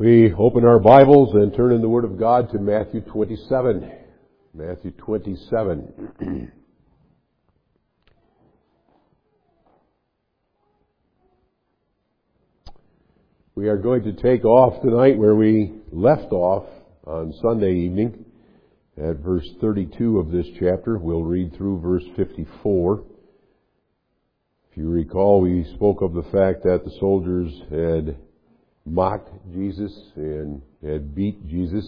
We open our Bibles and turn in the Word of God to Matthew 27. Matthew 27. We are going to take off tonight where we left off on Sunday evening at verse 32 of this chapter. We'll read through verse 54. If you recall, we spoke of the fact that the soldiers had mocked Jesus and had beat Jesus.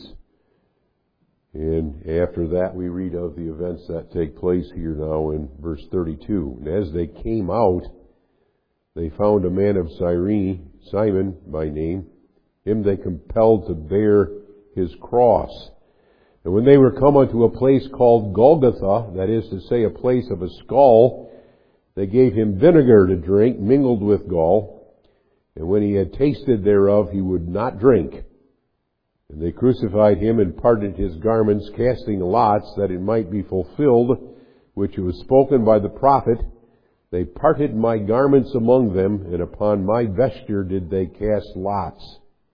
And after that we read of the events that take place here now in verse 32. And as they came out, they found a man of Cyrene, Simon by name. Him they compelled to bear his cross. And when they were come unto a place called Golgotha, that is to say, a place of a skull, they gave him vinegar to drink, mingled with gall. And when he had tasted thereof, he would not drink. And they crucified him and parted his garments, casting lots, that it might be fulfilled, which was spoken by the prophet. They parted my garments among them, and upon my vesture did they cast lots.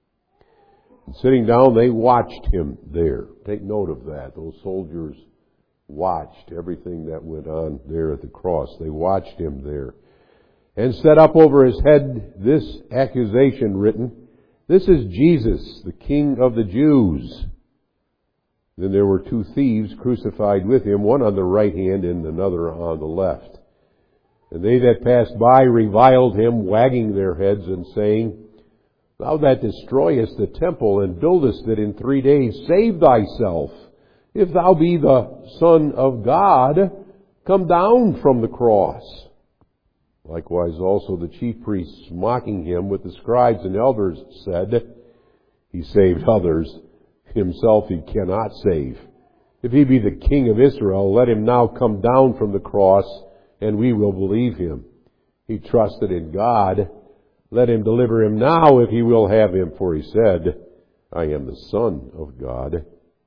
And sitting down, they watched him there. Take note of that. Those soldiers watched everything that went on there at the cross. They watched him there. And set up over his head this accusation written, "This is Jesus, the King of the Jews." Then there were two thieves crucified with him, one on the right hand and another on the left. And they that passed by reviled him, wagging their heads and saying, "Thou that destroyest the temple and buildest it in 3 days, save thyself. If thou be the Son of God, come down from the cross." Likewise also the chief priests, mocking him with the scribes and elders, said, "He saved others, himself he cannot save. If he be the King of Israel, let him now come down from the cross, and we will believe him. He trusted in God. Let him deliver him now if he will have him, for he said, I am the Son of God."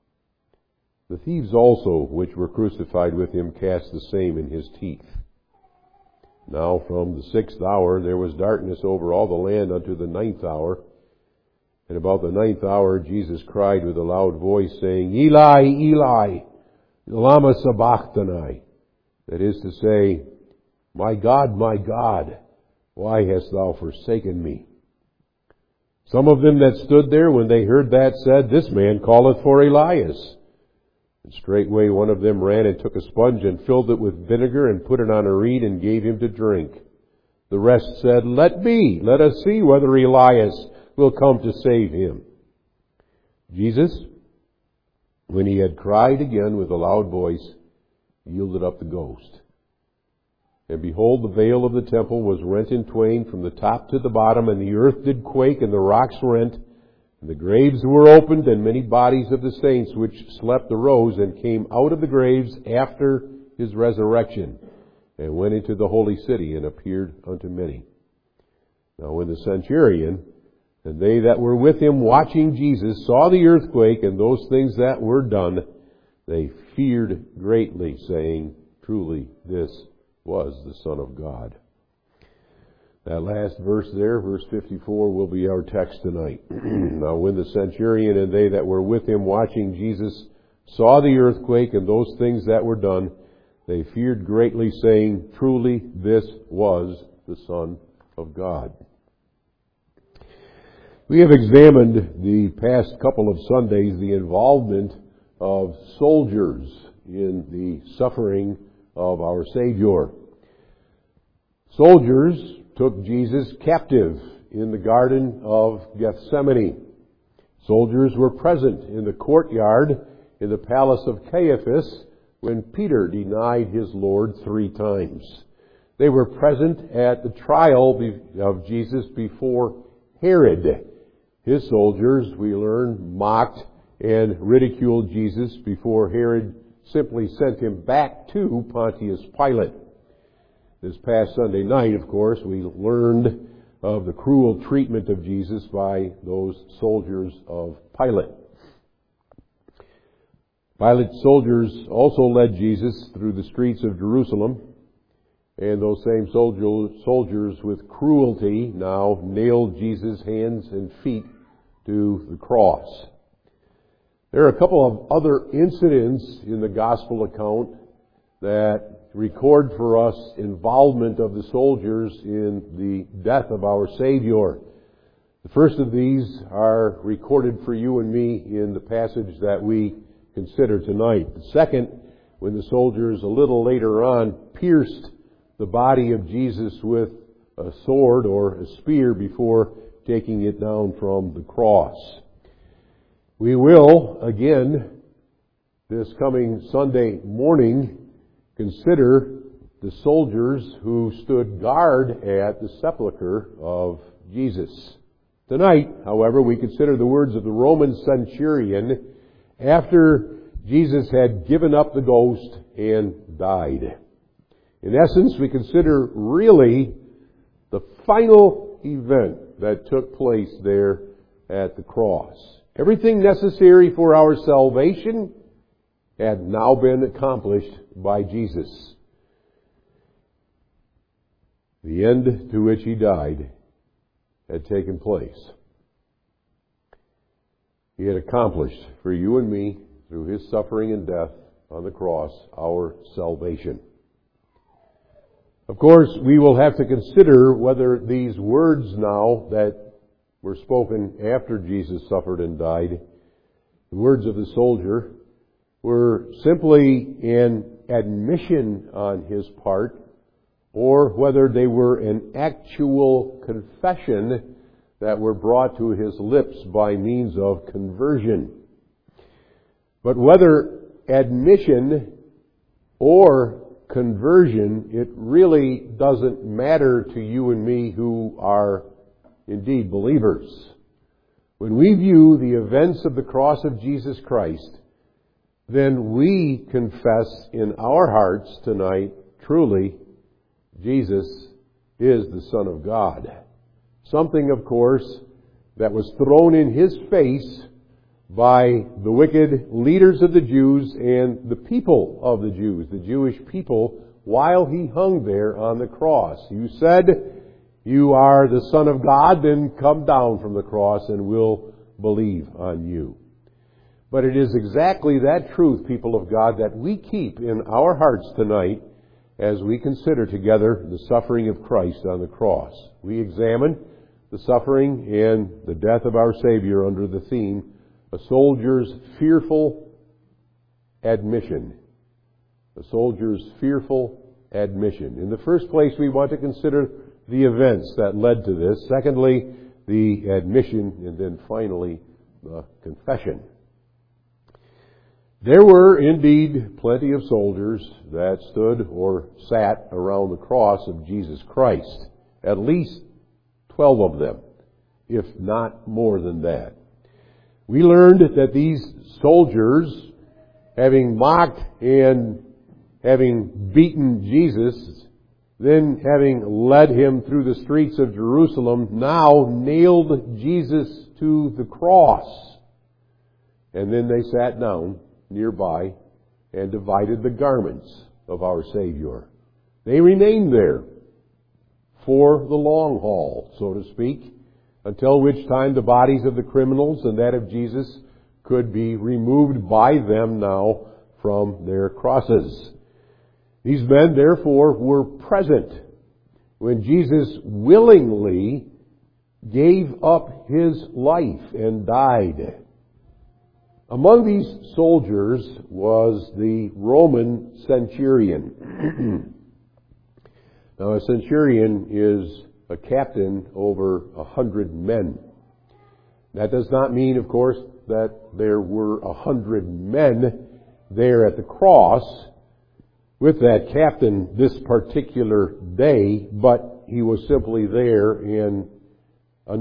The thieves also, which were crucified with him, cast the same in his teeth. Now from the 6th hour there was darkness over all the land unto the 9th hour. And about the 9th hour Jesus cried with a loud voice, saying, "Eli, Eli, lama sabachthani?" That is to say, my God, why hast thou forsaken me?" Some of them that stood there, when they heard that, said, "This man calleth for Elias." And straightway one of them ran and took a sponge and filled it with vinegar and put it on a reed and gave him to drink. The rest said, "Let be, let us see whether Elias will come to save him." Jesus, when he had cried again with a loud voice, yielded up the ghost. And behold, the veil of the temple was rent in twain from the top to the bottom, and the earth did quake, and the rocks rent. And the graves were opened, and many bodies of the saints which slept arose and came out of the graves after his resurrection, and went into the holy city and appeared unto many. Now when the centurion and they that were with him watching Jesus saw the earthquake and those things that were done, they feared greatly, saying, "Truly this was the Son of God." That last verse there, verse 54, will be our text tonight. Now when the centurion and they that were with him watching Jesus saw the earthquake and those things that were done, they feared greatly, saying, "Truly this was the Son of God." We have examined the past couple of Sundays the involvement of soldiers in the suffering of our Savior. Soldiers took Jesus captive in the Garden of Gethsemane. Soldiers were present in the courtyard in the palace of Caiaphas when Peter denied his Lord 3 times. They were present at the trial of Jesus before Herod. His soldiers, we learn, mocked and ridiculed Jesus before Herod simply sent him back to Pontius Pilate. This past Sunday night, of course, we learned of the cruel treatment of Jesus by those soldiers of Pilate. Pilate's soldiers also led Jesus through the streets of Jerusalem, and those same soldiers with cruelty now nailed Jesus' hands and feet to the cross. There are a couple of other incidents in the gospel account that record for us involvement of the soldiers in the death of our Savior. The first of these are recorded for you and me in the passage that we consider tonight. The second, when the soldiers a little later on pierced the body of Jesus with a sword or a spear before taking it down from the cross. We will, again, this coming Sunday morning, consider the soldiers who stood guard at the sepulchre of Jesus. Tonight, however, we consider the words of the Roman centurion after Jesus had given up the ghost and died. In essence, we consider really the final event that took place there at the cross. Everything necessary for our salvation had now been accomplished by Jesus. The end to which He died had taken place. He had accomplished for you and me, through His suffering and death on the cross, our salvation. Of course, we will have to consider whether these words now that were spoken after Jesus suffered and died, the words of the soldier, were simply an admission on his part, or whether they were an actual confession that were brought to his lips by means of conversion. But whether admission or conversion, it really doesn't matter to you and me who are indeed believers. When we view the events of the cross of Jesus Christ, then we confess in our hearts tonight, truly, Jesus is the Son of God. Something, of course, that was thrown in His face by the wicked leaders of the Jews and the people of the Jews, the Jewish people, while He hung there on the cross. You said, "You are the Son of God, then come down from the cross and we'll believe on you." But it is exactly that truth, people of God, that we keep in our hearts tonight as we consider together the suffering of Christ on the cross. We examine the suffering and the death of our Savior under the theme, a soldier's fearful admission. A soldier's fearful admission. In the first place, we want to consider the events that led to this. Secondly, the admission, and then finally, the confession. There were indeed plenty of soldiers that stood or sat around the cross of Jesus Christ. At least 12 of them, if not more than that. We learned that these soldiers, having mocked and having beaten Jesus, then having led Him through the streets of Jerusalem, now nailed Jesus to the cross. And then they sat down nearby and divided the garments of our Savior. They remained there for the long haul, so to speak, until which time the bodies of the criminals and that of Jesus could be removed by them now from their crosses. These men, therefore, were present when Jesus willingly gave up His life and died. Among these soldiers was the Roman centurion. Now, a centurion is a captain over 100 men. That does not mean, of course, that there were 100 men there at the cross with that captain this particular day, but he was simply there in a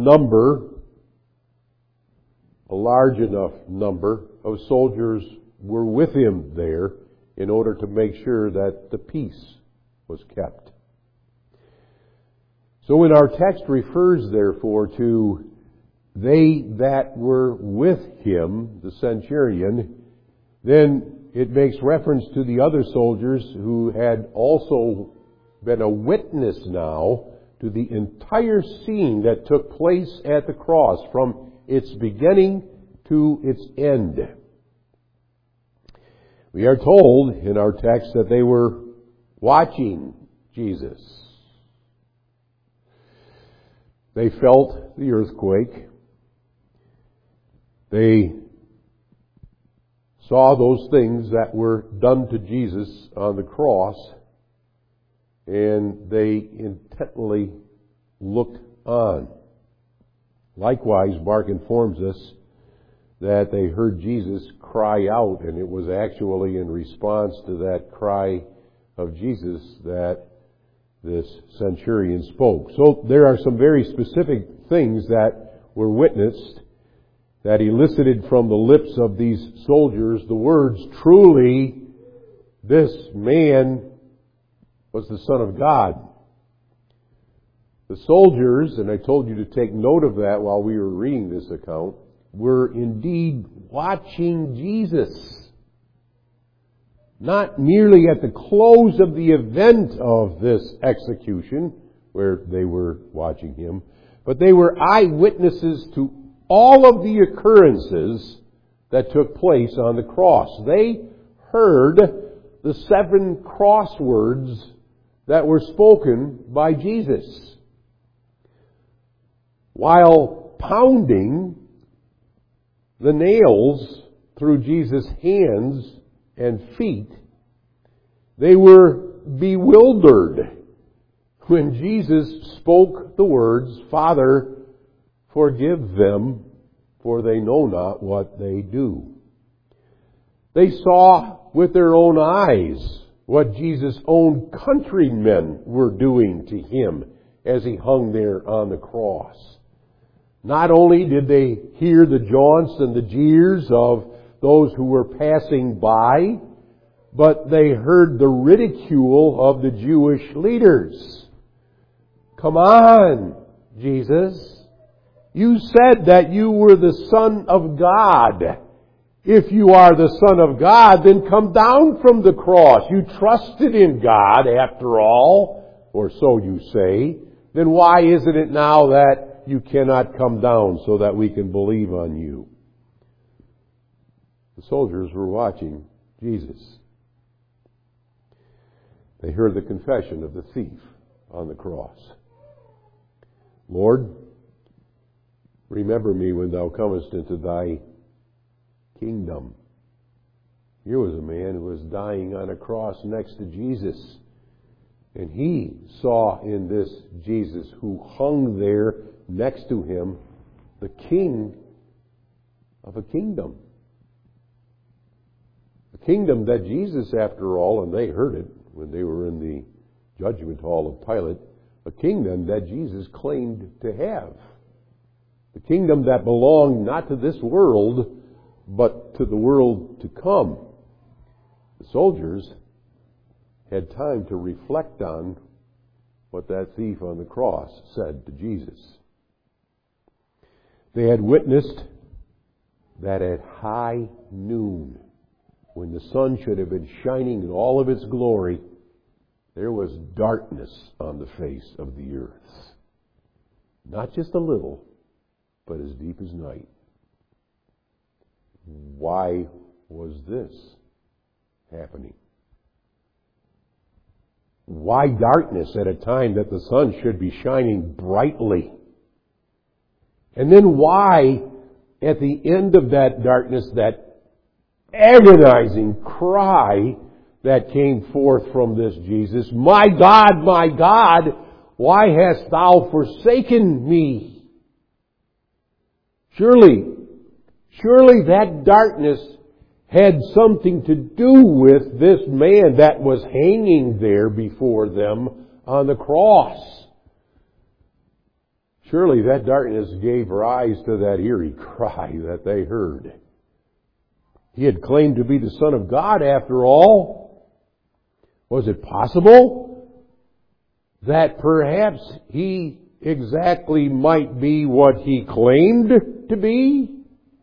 large enough number of soldiers were with him there in order to make sure that the peace was kept. So when our text refers, therefore, to they that were with him, the centurion, then it makes reference to the other soldiers who had also been a witness now to the entire scene that took place at the cross, from its beginning to its end. We are told in our text that they were watching Jesus. They felt the earthquake. They saw those things that were done to Jesus on the cross, and they intently looked on. Likewise, Mark informs us that they heard Jesus cry out, and it was actually in response to that cry of Jesus that this centurion spoke. So there are some very specific things that were witnessed that elicited from the lips of these soldiers the words, "Truly, this man was the Son of God." The soldiers, and I told you to take note of that while we were reading this account, were indeed watching Jesus. Not merely at the close of the event of this execution, where they were watching him, but they were eyewitnesses to all of the occurrences that took place on the cross. They heard the 7 crosswords that were spoken by Jesus. While pounding the nails through Jesus' hands and feet, they were bewildered when Jesus spoke the words, "Father, forgive them, for they know not what they do." They saw with their own eyes what Jesus' own countrymen were doing to him as he hung there on the cross. Not only did they hear the jaunts and the jeers of those who were passing by, but they heard the ridicule of the Jewish leaders. "Come on, Jesus. You said that you were the Son of God. If you are the Son of God, then come down from the cross. You trusted in God after all, or so you say. Then why isn't it now that you cannot come down so that we can believe on you?" The soldiers were watching Jesus. They heard the confession of the thief on the cross. "Lord, remember me when thou comest into thy kingdom." Here was a man who was dying on a cross next to Jesus. And he saw in this Jesus who hung there next to him the king of a kingdom. A kingdom that Jesus, after all, and they heard it when they were in the judgment hall of Pilate, a kingdom that Jesus claimed to have. The kingdom that belonged not to this world, but to the world to come. The soldiers had time to reflect on what that thief on the cross said to Jesus. They had witnessed that at high noon, when the sun should have been shining in all of its glory, there was darkness on the face of the earth. Not just a little, but as deep as night. Why was this happening? Why darkness at a time that the sun should be shining brightly? And then why, at the end of that darkness, that agonizing cry that came forth from this Jesus, my God, why hast thou forsaken me?" Surely that darkness had something to do with this man that was hanging there before them on the cross. Surely that darkness gave rise to that eerie cry that they heard. He had claimed to be the Son of God after all. Was it possible that perhaps he exactly might be what he claimed to be?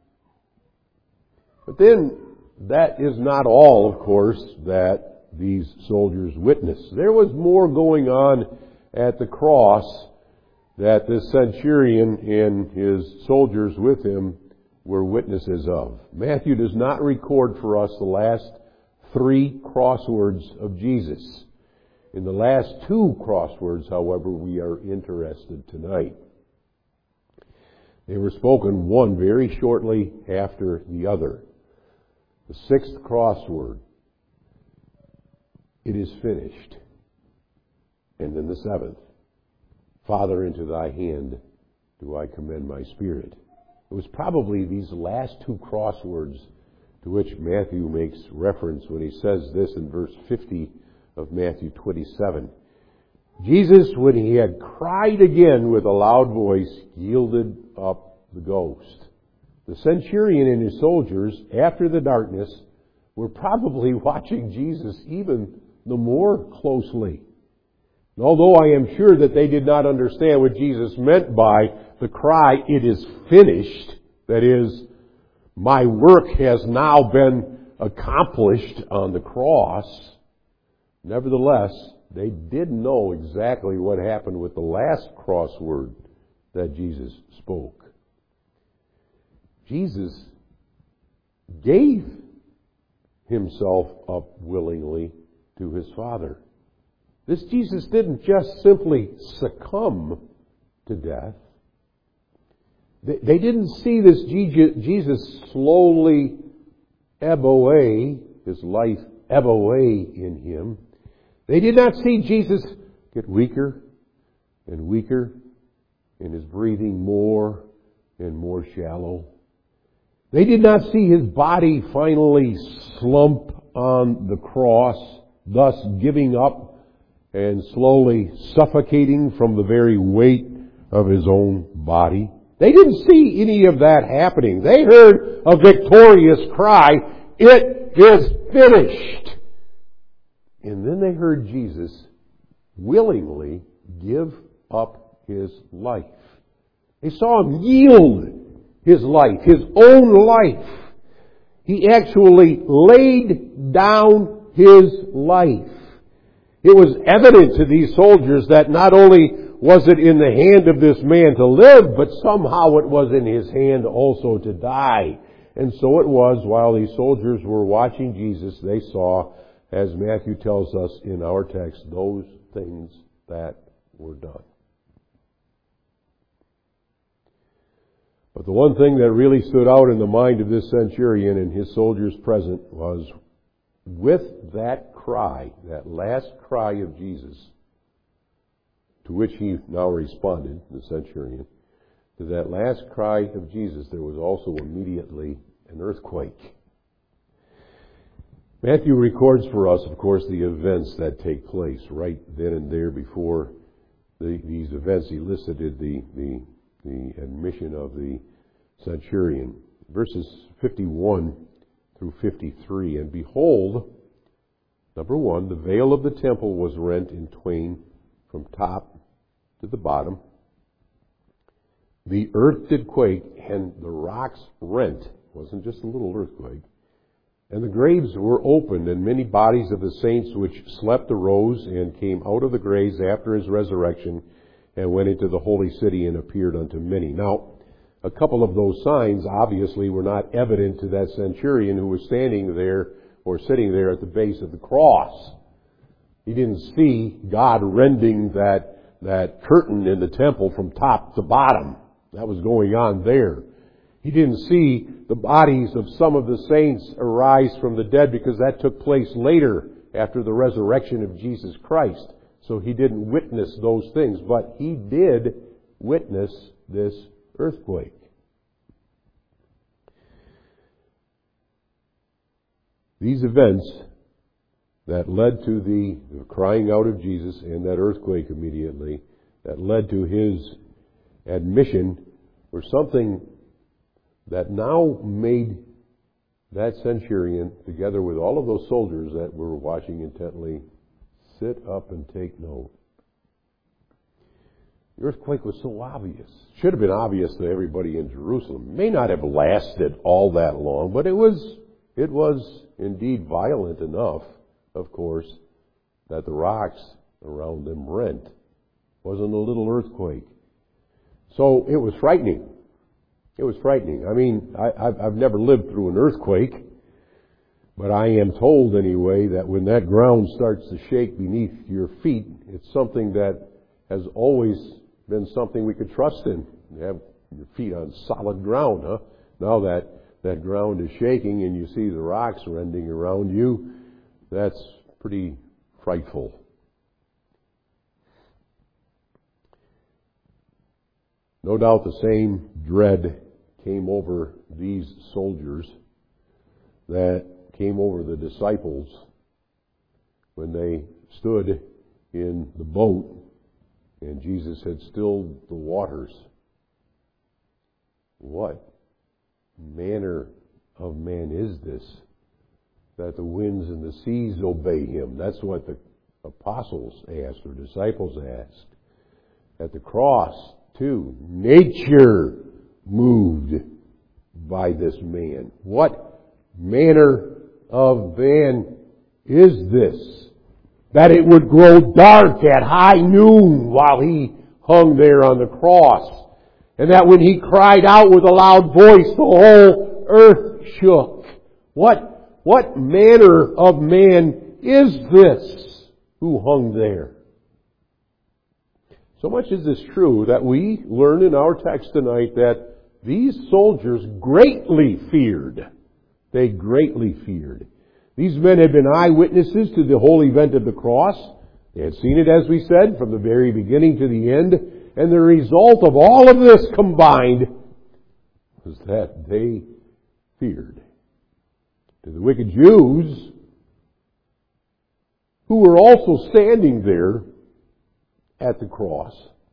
But then, that is not all, of course, that these soldiers witnessed. There was more going on at the cross that this centurion and his soldiers with him were witnesses of. Matthew does not record for us the last 3 crosswords of Jesus. In the last 2 crosswords, however, we are interested tonight. They were spoken one very shortly after the other. The 6th crossword, it is finished. And then the 7th, Father, into thy hand do I commend my spirit. It was probably these last 2 crosswords to which Matthew makes reference when he says this in verse 50 of Matthew 27. Jesus, when he had cried again with a loud voice, yielded up the ghost. The centurion and his soldiers, after the darkness, were probably watching Jesus even the more closely. And although I am sure that they did not understand what Jesus meant by the cry, it is finished, that is, my work has now been accomplished on the cross, nevertheless, they did know exactly what happened with the last crossword that Jesus spoke. Jesus gave himself up willingly to his Father. This Jesus didn't just simply succumb to death. They didn't see this Jesus slowly ebb away, his life ebb away in him. They did not see Jesus get weaker and weaker, and his breathing more and more shallow. They did not see his body finally slump on the cross, thus giving up and slowly suffocating from the very weight of his own body. They didn't see any of that happening. They heard a victorious cry, "It is finished!" And then they heard Jesus willingly give up his life. They saw him yield his life, his own life. He actually laid down his life. It was evident to these soldiers that not only was it in the hand of this man to live, but somehow it was in his hand also to die. And so it was, while these soldiers were watching Jesus, they saw, as Matthew tells us in our text, those things that were done. But the one thing that really stood out in the mind of this centurion and his soldiers present was, with that cry, that last cry of Jesus, to which he now responded, the centurion, to that last cry of Jesus, there was also immediately an earthquake. Matthew records for us, of course, the events that take place right then and there before these events elicited the admission of the centurion. Verses 51 through 53. And behold, number 1, the veil of the temple was rent in twain from top to the bottom. The earth did quake, and the rocks rent. It wasn't just a little earthquake. And the graves were opened, and many bodies of the saints which slept arose and came out of the graves after his resurrection, and went into the holy city and appeared unto many. Now, a couple of those signs obviously were not evident to that centurion who was standing there or sitting there at the base of the cross. He didn't see God rending that curtain in the temple from top to bottom. That was going on there. He didn't see the bodies of some of the saints arise from the dead, because that took place later after the resurrection of Jesus Christ. So he didn't witness those things, but he did witness this earthquake. These events that led to the crying out of Jesus and that earthquake immediately, that led to his admission, were something that now made that centurion, together with all of those soldiers that were watching intently, sit up and take note. The earthquake was so obvious. Should have been obvious to everybody in Jerusalem. It may not have lasted all that long, but it was indeed violent enough, of course, that the rocks around them rent. It wasn't a little earthquake. So it was frightening. It was frightening. I mean, I've never lived through an earthquake, but I am told anyway that when that ground starts to shake beneath your feet, it's something that has always been something we could trust in. You have your feet on solid ground, huh? Now that ground is shaking and you see the rocks rending around you, that's pretty frightful. No doubt the same dread came over these soldiers that came over the disciples when they stood in the boat and Jesus had stilled the waters. What manner of man is this, that the winds and the seas obey him? That's what the apostles asked, or disciples asked. At the cross, too, nature moved by this man. What manner of man is this, that it would grow dark at high noon while he hung there on the cross, and that when he cried out with a loud voice, the whole earth shook? What manner of man is this who hung there? So much is this true that we learn in our text tonight that these soldiers greatly feared. They greatly feared. These men had been eyewitnesses to the whole event of the cross. They had seen it, as we said, from the very beginning to the end. And the result of all of this combined was that they feared. To the wicked Jews, who were also standing there at the cross,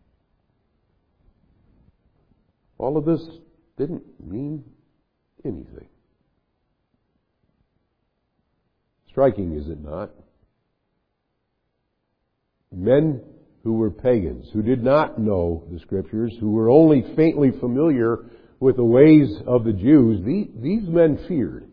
all of this didn't mean anything. Striking, is it not? Men who were pagans, who did not know the Scriptures, who were only faintly familiar with the ways of the Jews, these men feared.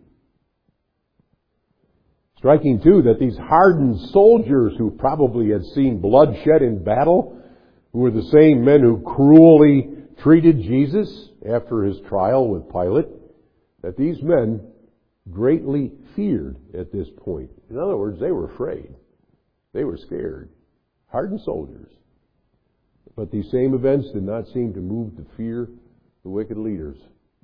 Striking, too, that these hardened soldiers who probably had seen bloodshed in battle, who were the same men who cruelly treated Jesus after his trial with Pilate, that these men greatly feared at this point. In other words, they were afraid. They were scared. Hardened soldiers. But these same events did not seem to move to fear the wicked leaders.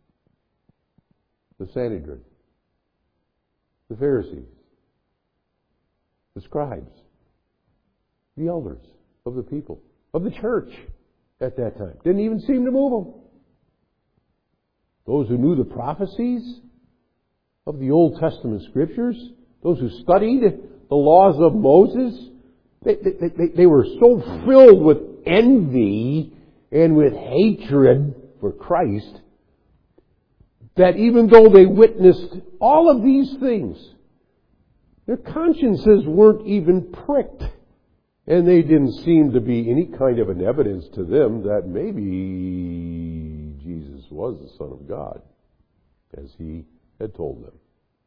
The Sanhedrin. The Pharisees. The scribes. The elders of the people. Of the church at that time. Didn't even seem to move them. Those who knew the prophecies of the Old Testament Scriptures, those who studied the laws of Moses, they were so filled with envy and with hatred for Christ that even though they witnessed all of these things, their consciences weren't even pricked. And they didn't seem to be any kind of an evidence to them that maybe Jesus was the Son of God, as he had told them.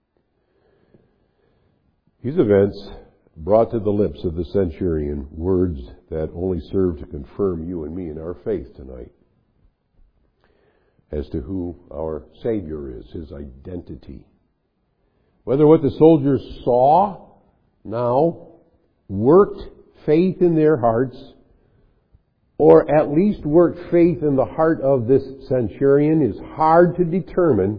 These events brought to the lips of the centurion words that only serve to confirm you and me in our faith tonight as to who our Savior is, his identity. Whether what the soldiers saw now worked faith in their hearts, or at least worked faith in the heart of this centurion, is hard to determine,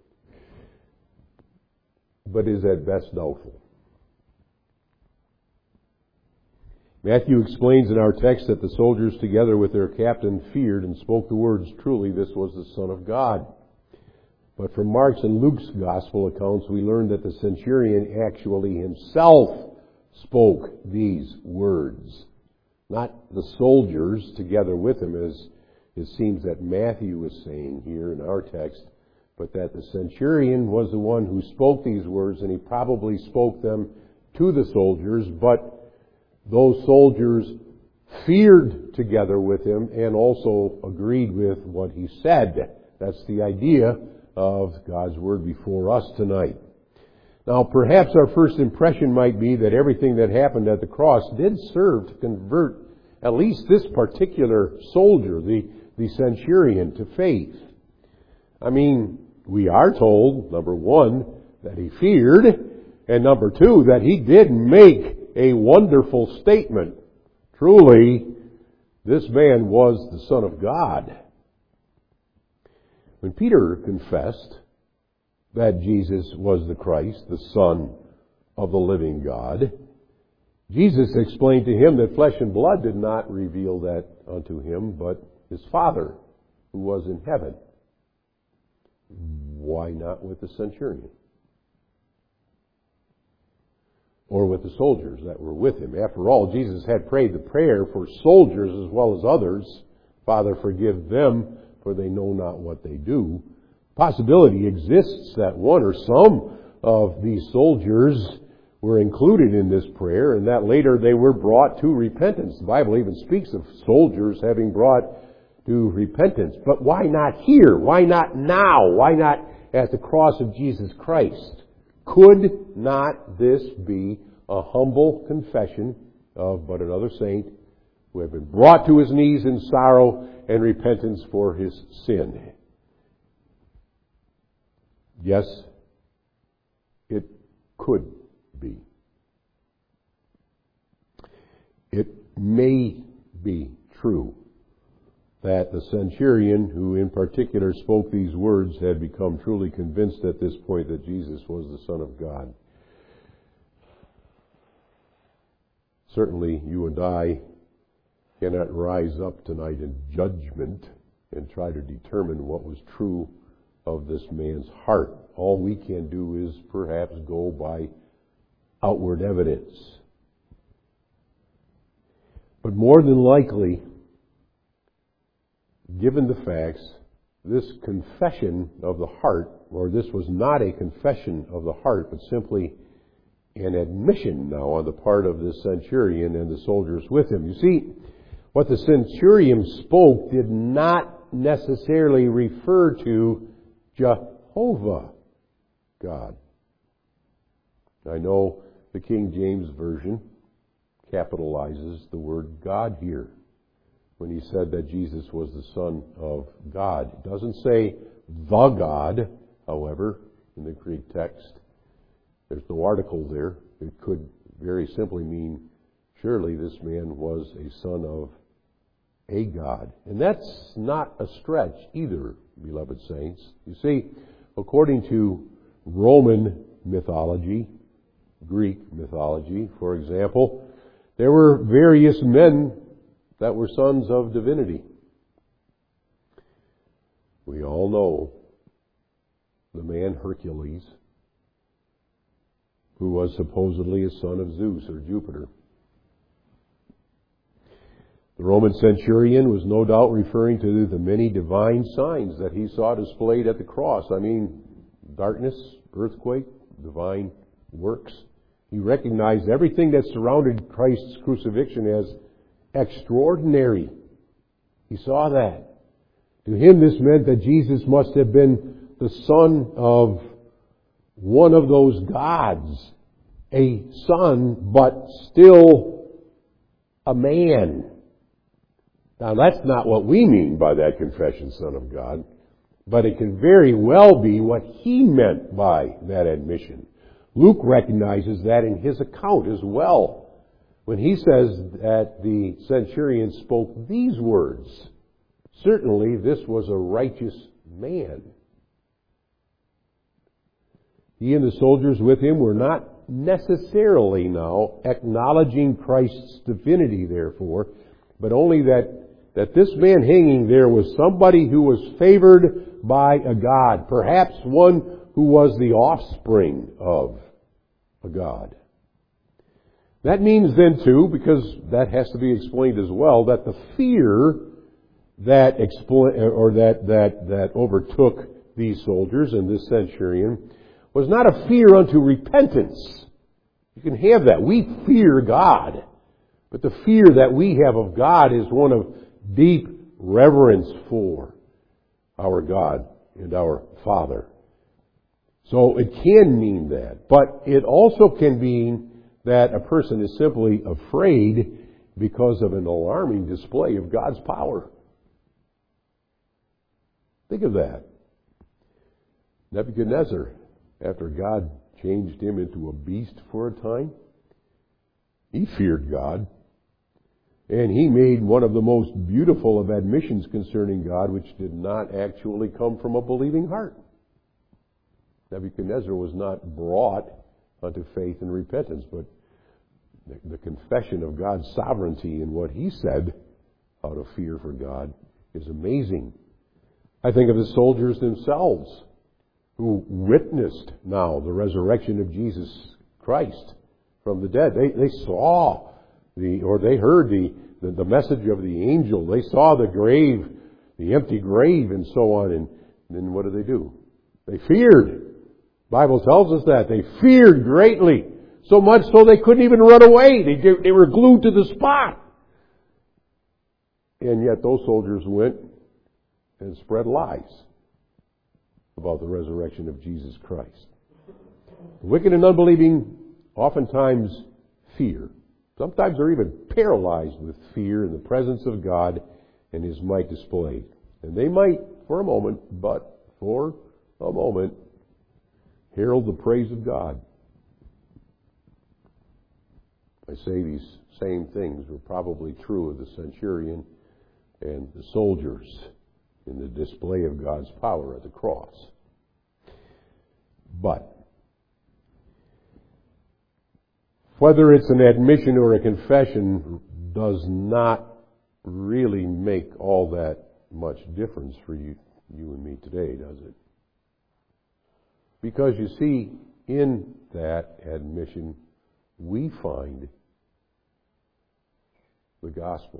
but is at best doubtful. Matthew explains in our text that the soldiers, together with their captain, feared and spoke the words, "Truly, this was the Son of God." But from Mark's and Luke's gospel accounts, we learn that the centurion actually himself spoke these words. Not the soldiers together with him, as it seems that Matthew is saying here in our text, but that the centurion was the one who spoke these words, and he probably spoke them to the soldiers, but those soldiers feared together with him and also agreed with what he said. That's the idea of God's Word before us tonight. Now, perhaps our first impression might be that everything that happened at the cross did serve to convert at least this particular soldier, the the centurion to faith? I mean, we are told, number one, that he feared, and number two, that he did make a wonderful statement. Truly, this man was the Son of God. When Peter confessed that Jesus was the Christ, the Son of the living God, Jesus explained to him that flesh and blood did not reveal that unto him, but his Father who was in heaven. Why not with the centurion? Or with the soldiers that were with him? After all, Jesus had prayed the prayer for soldiers as well as others. Father, forgive them, for they know not what they do. Possibility exists that one or some of these soldiers were included in this prayer, and that later they were brought to repentance. The Bible even speaks of soldiers having brought to repentance. But why not here? Why not now? Why not at the cross of Jesus Christ? Could not this be a humble confession of but another saint who had been brought to his knees in sorrow and repentance for his sin? Yes, it could be. It may be true that the centurion, who in particular spoke these words, had become truly convinced at this point that Jesus was the Son of God. Certainly, you and I cannot rise up tonight in judgment and try to determine what was true of this man's heart. All we can do is perhaps go by outward evidence. But more than likely, given the facts, this confession of the heart, or this was not a confession of the heart, but simply an admission now on the part of the centurion and the soldiers with him. You see, what the centurion spoke did not necessarily refer to Jehovah God. I know the King James Version capitalizes the word God here when he said that Jesus was the Son of God. It doesn't say the God, however, in the Greek text. There's no article there. It could very simply mean, surely this man was a son of a God. And that's not a stretch either, beloved saints. You see, according to Roman mythology, Greek mythology, for example, there were various men that were sons of divinity. We all know the man Hercules, who was supposedly a son of Zeus or Jupiter. The Roman centurion was no doubt referring to the many divine signs that he saw displayed at the cross. I mean, darkness, earthquake, divine works. He recognized everything that surrounded Christ's crucifixion as extraordinary. He saw that. To him, this meant that Jesus must have been the son of one of those gods, a son, but still a man. Now, that's not what we mean by that confession, Son of God, but it can very well be what he meant by that admission. Luke recognizes that in his account as well, when he says that the centurion spoke these words. Certainly, this was a righteous man. He and the soldiers with him were not necessarily now acknowledging Christ's divinity, therefore, but only that this man hanging there was somebody who was favored by a God, perhaps one who was the offspring of a God. That means then, too, because that has to be explained as well, that the fear that overtook these soldiers and this centurion was not a fear unto repentance. You can have that. We fear God. But the fear that we have of God is one of deep reverence for our God and our Father. So it can mean that. But it also can mean that a person is simply afraid because of an alarming display of God's power. Think of that. Nebuchadnezzar, after God changed him into a beast for a time, he feared God. And he made one of the most beautiful of admissions concerning God, which did not actually come from a believing heart. Nebuchadnezzar was not brought unto faith and repentance, but the confession of God's sovereignty in what he said out of fear for God is amazing. I think of the soldiers themselves who witnessed now the resurrection of Jesus Christ from the dead. They saw they heard the message of the angel. They saw the grave, the empty grave, and so on. And then what do? They feared. The Bible tells us that. They feared greatly. So much so they couldn't even run away. They were glued to the spot. And yet those soldiers went and spread lies about the resurrection of Jesus Christ. The wicked and unbelieving oftentimes fear. Sometimes they're even paralyzed with fear in the presence of God and His might displayed. And they might, for a moment, herald the praise of God. I say these same things were probably true of the centurion and the soldiers in the display of God's power at the cross. But whether it's an admission or a confession does not really make all that much difference for you and me today, does it? Because you see, in that admission, we find the gospel.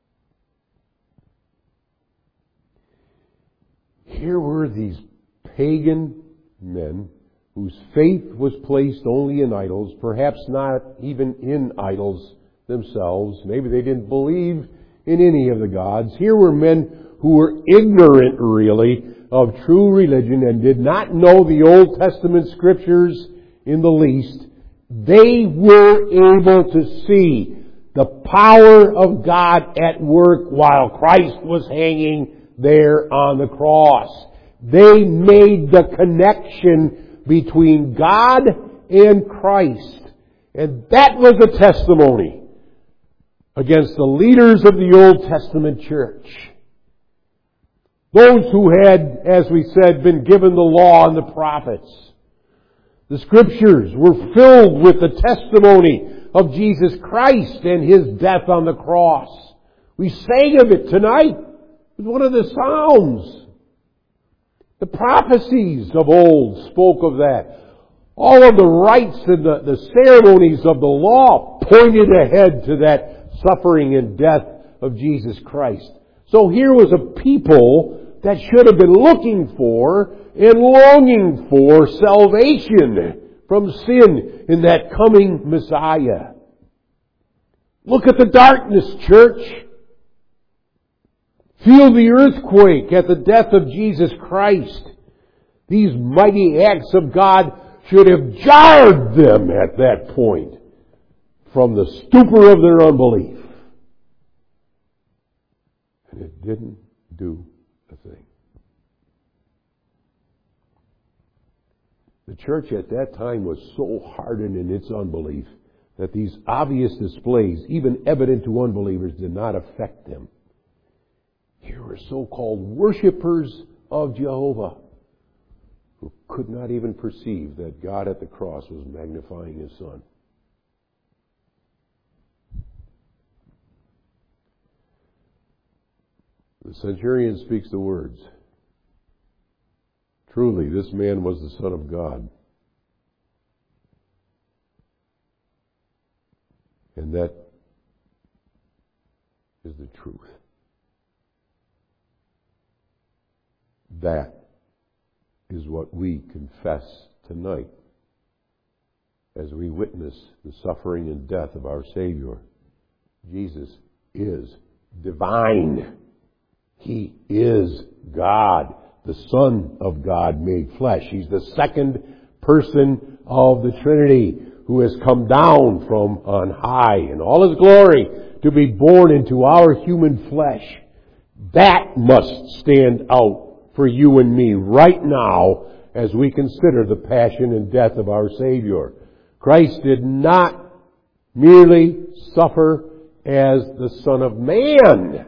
Here were these pagan men whose faith was placed only in idols, perhaps not even in idols themselves. Maybe they didn't believe in any of the gods. Here were men who were ignorant, really, of true religion and did not know the Old Testament Scriptures in the least. They were able to see the power of God at work while Christ was hanging there on the cross. They made the connection between God and Christ. And that was a testimony against the leaders of the Old Testament church. Those who had, as we said, been given the law and the prophets. The Scriptures were filled with the testimony of Jesus Christ and His death on the cross. We sang of it tonight. It was one of the Psalms. The prophecies of old spoke of that. All of the rites and the ceremonies of the law pointed ahead to that suffering and death of Jesus Christ. So here was a people that should have been looking for and longing for salvation from sin in that coming Messiah. Look at the darkness, church. Feel the earthquake at the death of Jesus Christ. These mighty acts of God should have jarred them at that point from the stupor of their unbelief. And it didn't do a thing. The church at that time was so hardened in its unbelief that these obvious displays, even evident to unbelievers, did not affect them. Here were so-called worshipers of Jehovah who could not even perceive that God at the cross was magnifying His Son. The centurion speaks the words, "Truly, this man was the Son of God." And that is the truth. That is what we confess tonight as we witness the suffering and death of our Savior. Jesus is divine. He is God, the Son of God made flesh. He's the second person of the Trinity who has come down from on high in all His glory to be born into our human flesh. That must stand out for you and me right now as we consider the passion and death of our Savior. Christ did not merely suffer as the Son of Man.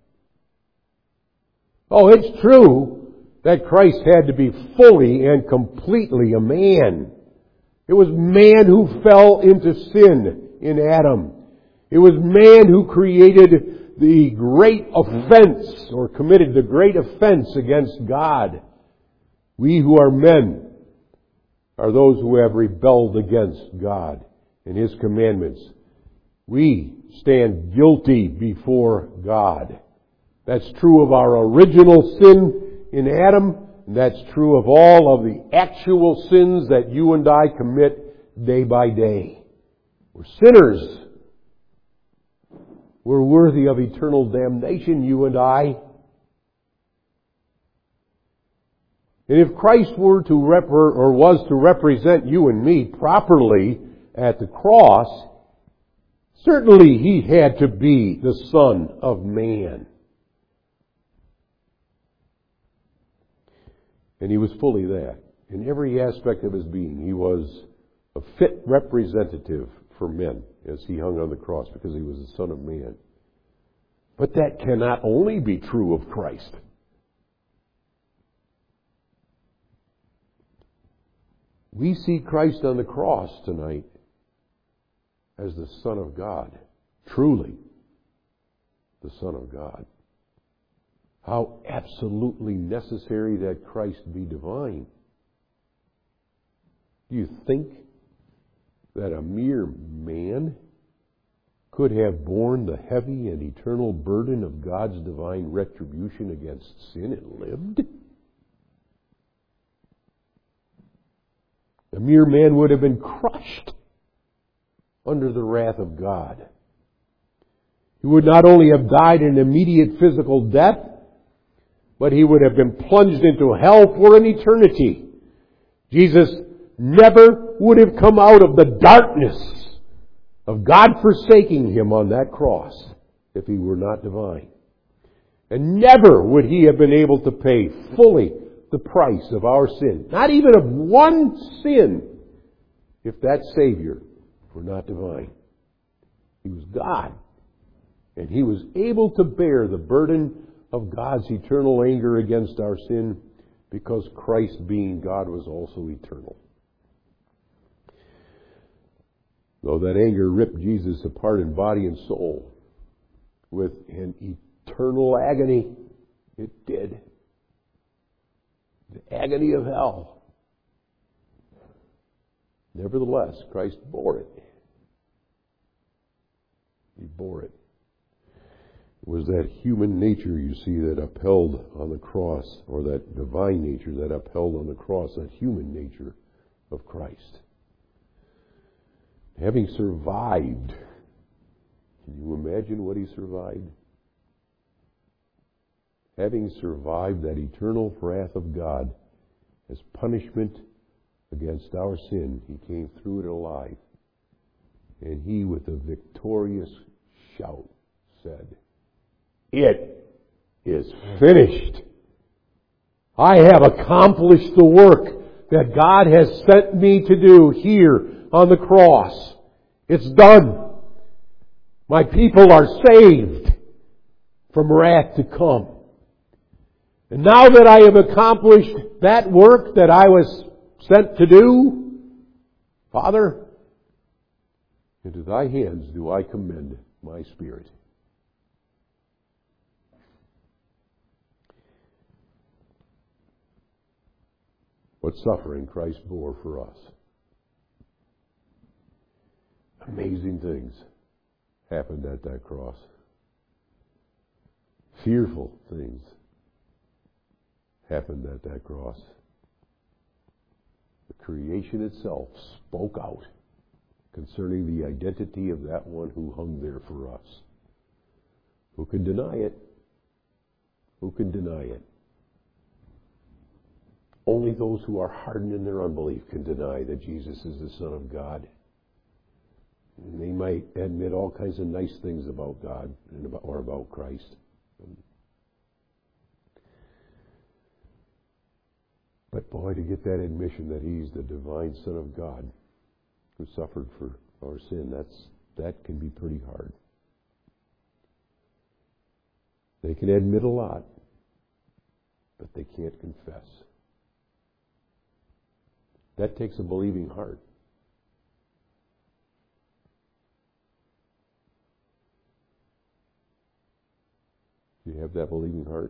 Oh, it's true that Christ had to be fully and completely a man. It was man who fell into sin in Adam. It was man who created the great offense, or committed the great offense against God. We who are men are those who have rebelled against God and His commandments. We stand guilty before God. That's true of our original sin in Adam, and that's true of all of the actual sins that you and I commit day by day. We're sinners. We're worthy of eternal damnation, you and I. And if Christ were to was to represent you and me properly at the cross, certainly He had to be the Son of Man. And He was fully that. In every aspect of His being, He was a fit representative for men as He hung on the cross, because He was the Son of Man. But that cannot only be true of Christ. We see Christ on the cross tonight as the Son of God. Truly, the Son of God. How absolutely necessary that Christ be divine. Do you think that a mere man could have borne the heavy and eternal burden of God's divine retribution against sin and lived? A mere man would have been crushed under the wrath of God. He would not only have died an immediate physical death, but he would have been plunged into hell for an eternity. Jesus never would have come out of the darkness of God forsaking Him on that cross if He were not divine. And never would He have been able to pay fully the price of our sin, not even of one sin, if that Savior were not divine. He was God, and He was able to bear the burden of God's eternal anger against our sin, because Christ, being God, was also eternal. Though that anger ripped Jesus apart in body and soul with an eternal agony, it did. The agony of hell. Nevertheless, Christ bore it. He bore it. It was that human nature, you see, that upheld on the cross, or that divine nature that upheld on the cross, that human nature of Christ. Having survived, can you imagine what He survived? Having survived that eternal wrath of God as punishment against our sin, He came through it alive. And He, with a victorious shout, said, "It is finished. I have accomplished the work that God has sent me to do here on the cross. It's done. My people are saved from wrath to come. And now that I have accomplished that work that I was sent to do, Father, into Thy hands do I commend my spirit." What suffering Christ bore for us. Amazing things happened at that cross. Fearful things happened at that cross. The creation itself spoke out concerning the identity of that one who hung there for us. Who can deny it? Who can deny it? Only those who are hardened in their unbelief can deny that Jesus is the Son of God. And they might admit all kinds of nice things about God or about Christ. But boy, to get that admission that He's the divine Son of God who suffered for our sin, that can be pretty hard. They can admit a lot, but they can't confess. That takes a believing heart. Do you have that believing heart?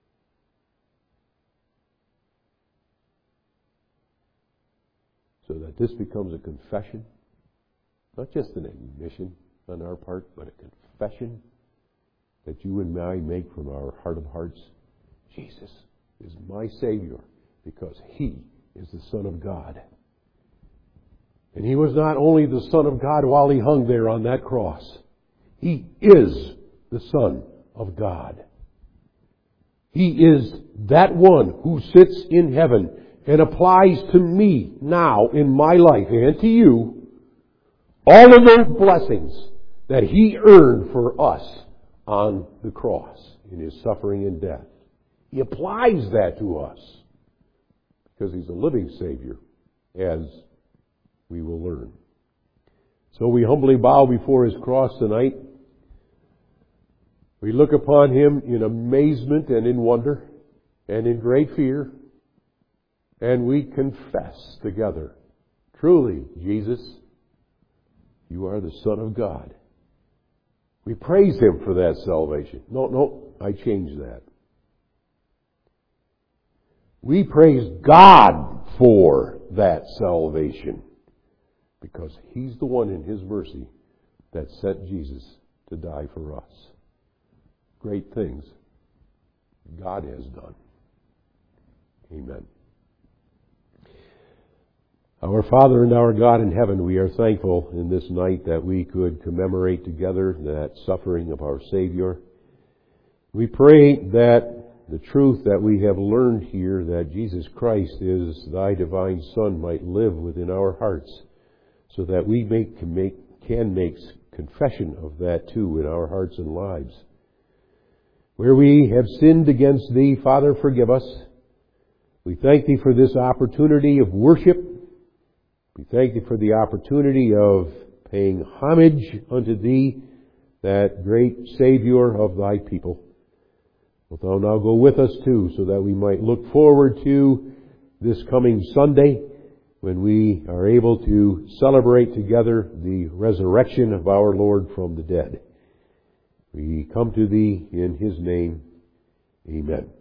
So that this becomes a confession, not just an admission on our part, but a confession that you and I make from our heart of hearts. Jesus is my Savior because He is the Son of God. And He was not only the Son of God while He hung there on that cross. He is the Son of God. He is that one who sits in heaven and applies to me now in my life and to you all of those blessings that He earned for us on the cross in His suffering and death. He applies that to us because He's a living Savior, as we will learn. So we humbly bow before His cross tonight. We look upon Him in amazement and in wonder and in great fear. And we confess together, truly, Jesus, You are the Son of God. We praise Him for that salvation. No, I changed that. We praise God for that salvation because He's the one in His mercy that sent Jesus to die for us. Great things God has done. Amen. Our Father and our God in heaven, we are thankful in this night that we could commemorate together that suffering of our Savior. We pray that the truth that we have learned here, that Jesus Christ is Thy divine Son, might live within our hearts, so that we can make confession of that too in our hearts and lives. Where we have sinned against Thee, Father, forgive us. We thank Thee for this opportunity of worship. We thank Thee for the opportunity of paying homage unto Thee, that great Savior of Thy people. Wilt Thou now go with us too, so that we might look forward to this coming Sunday, when we are able to celebrate together the resurrection of our Lord from the dead. We come to Thee in His name. Amen.